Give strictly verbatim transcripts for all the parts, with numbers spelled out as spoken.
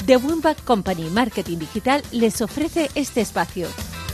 The Wombat Company Marketing Digital les ofrece este espacio.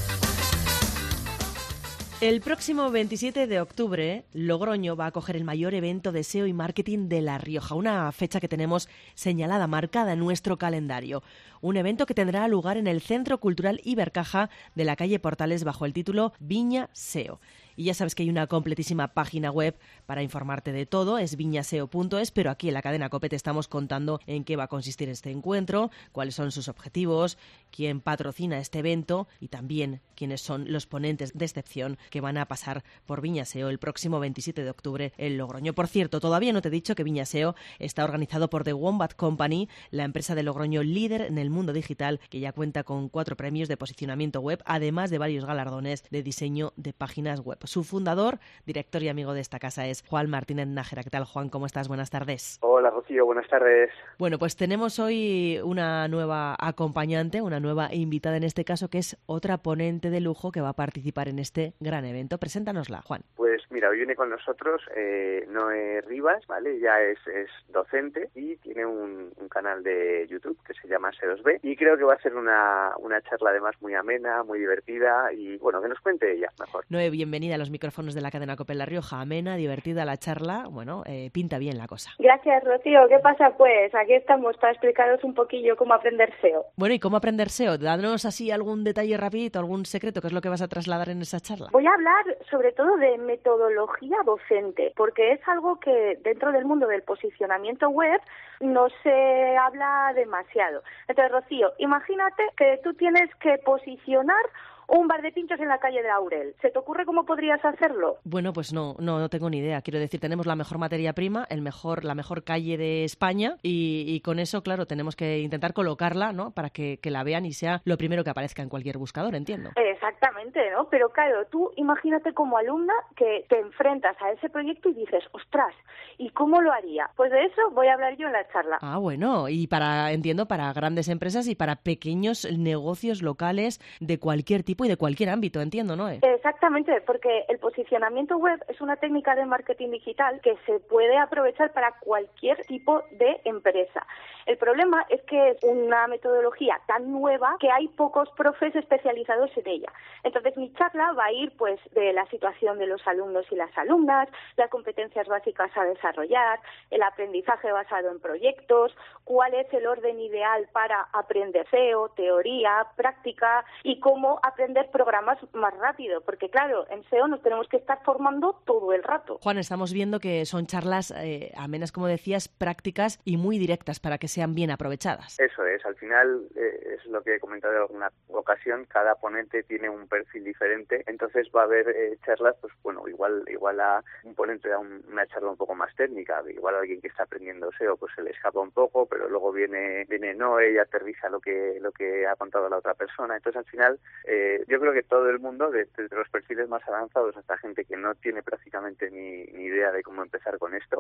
El próximo veintisiete de octubre, Logroño va a acoger el mayor evento de S E O y marketing de La Rioja, una fecha que tenemos señalada, marcada en nuestro calendario. Un evento que tendrá lugar en el Centro Cultural Ibercaja de la calle Portales bajo el título Viña S E O. Y ya sabes que hay una completísima página web para informarte de todo, es viñaseo punto es, pero aquí en la cadena COPE te estamos contando en qué va a consistir este encuentro, cuáles son sus objetivos, quién patrocina este evento y también quiénes son los ponentes de excepción que van a pasar por Viña S E O el próximo veintisiete de octubre en Logroño. Por cierto, todavía no te he dicho que Viña S E O está organizado por The Wombat Company, la empresa de Logroño líder en el mundo digital, que ya cuenta con cuatro premios de posicionamiento web, además de varios galardones de diseño de páginas web. Su fundador, director y amigo de esta casa es Juan Martínez Nájera. ¿Qué tal, Juan? ¿Cómo estás? Buenas tardes. Hola, Rocío. Buenas tardes. Bueno, pues tenemos hoy una nueva acompañante, una nueva invitada en este caso, que es otra ponente de lujo que va a participar en este gran evento. Preséntanosla, Juan. Pues mira, hoy viene con nosotros eh, Noé Rivas, ¿vale? Ya es, es docente y tiene un, un canal de YouTube que se llama C dos B y creo que va a ser una, una charla además muy amena, muy divertida y bueno, que nos cuente ella mejor. Noé, bienvenida a los micrófonos de la cadena COPE en La Rioja. Amena, divertida la charla, bueno, eh, pinta bien la cosa. Gracias, Rocío. ¿Qué pasa pues? Aquí estamos para explicaros un poquillo cómo aprender S E O. Bueno, ¿y cómo aprender S E O? Danos así algún detalle rapidito, algún secreto, ¿qué es lo que vas a trasladar en esa charla? Voy a hablar sobre todo de metodología docente, porque es algo que dentro del mundo del posicionamiento web no se habla demasiado. Entonces, Rocío, imagínate que tú tienes que posicionar un bar de pinchos en la calle de Aurel. ¿Se te ocurre cómo podrías hacerlo? Bueno, pues no, no, no tengo ni idea. Quiero decir, tenemos la mejor materia prima, el mejor, la mejor calle de España y, y con eso, claro, tenemos que intentar colocarla, ¿no? Para que, que la vean y sea lo primero que aparezca en cualquier buscador, entiendo. Exactamente, ¿no? Pero claro, tú imagínate como alumna que te enfrentas a ese proyecto y dices, ostras, ¿y cómo lo haría? Pues de eso voy a hablar yo en la charla. Ah, bueno, y para, entiendo, para grandes empresas y para pequeños negocios locales de cualquier tipo y de cualquier ámbito, entiendo, ¿no? Exactamente, porque el posicionamiento web es una técnica de marketing digital que se puede aprovechar para cualquier tipo de empresa. El problema es que es una metodología tan nueva que hay pocos profes especializados en ella. Entonces mi charla va a ir pues de la situación de los alumnos y las alumnas, las competencias básicas a desarrollar, el aprendizaje basado en proyectos, cuál es el orden ideal para aprender S E O, teoría, práctica y cómo aprender programas más rápido, porque claro, en S E O nos tenemos que estar formando todo el rato. Juan, estamos viendo que son charlas eh, amenas, como decías, prácticas y muy directas para que sean bien aprovechadas. Eso es, al final eh, es lo que he comentado en alguna ocasión, cada ponente tiene un perfil diferente, entonces va a haber eh, charlas, pues bueno, igual igual a un ponente da un, una charla un poco más técnica, igual a alguien que está aprendiendo S E O pues se le escapa un poco, pero luego viene viene Noé y aterriza lo que lo que ha contado la otra persona, entonces al final eh, yo creo que todo el mundo, desde de los perfiles más avanzados hasta gente que no tiene prácticamente ni, ni idea de cómo empezar con esto,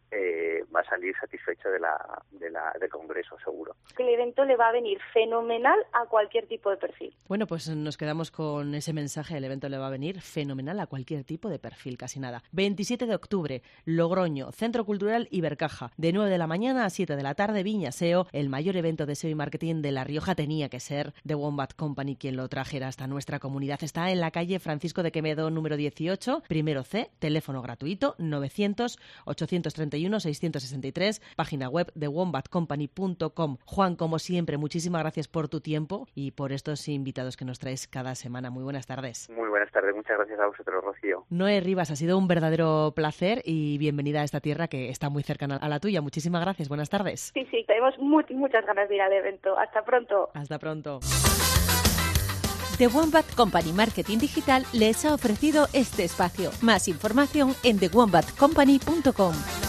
eh, va a salir satisfecho de la, de la, del congreso, seguro. El evento le va a venir fenomenal a cualquier tipo de perfil. Bueno, pues nos quedamos con ese mensaje. El evento le va a venir fenomenal a cualquier tipo de perfil, casi nada. veintisiete de octubre, Logroño, Centro Cultural Ibercaja. De nueve de la mañana a siete de la tarde, Viña S E O, el mayor evento de S E O y marketing de La Rioja. Tenía que ser The Wombat Company quien lo trajera hasta nuestra comunidad. Está en la calle Francisco de Quevedo número dieciocho, primero C, teléfono gratuito novecientos, ochocientos treinta y uno, seiscientos sesenta y tres, página web de wombat company punto com. Juan, como siempre, muchísimas gracias por tu tiempo y por estos invitados que nos traes cada semana. Muy buenas tardes. Muy buenas tardes, muchas gracias a vosotros, Rocío. Noé Rivas, ha sido un verdadero placer y bienvenida a esta tierra que está muy cercana a la tuya. Muchísimas gracias, buenas tardes. Sí, sí, tenemos muy, muchas ganas de ir al evento. Hasta pronto. Hasta pronto. The Wombat Company Marketing Digital les ha ofrecido este espacio. Más información en the wombat company punto com.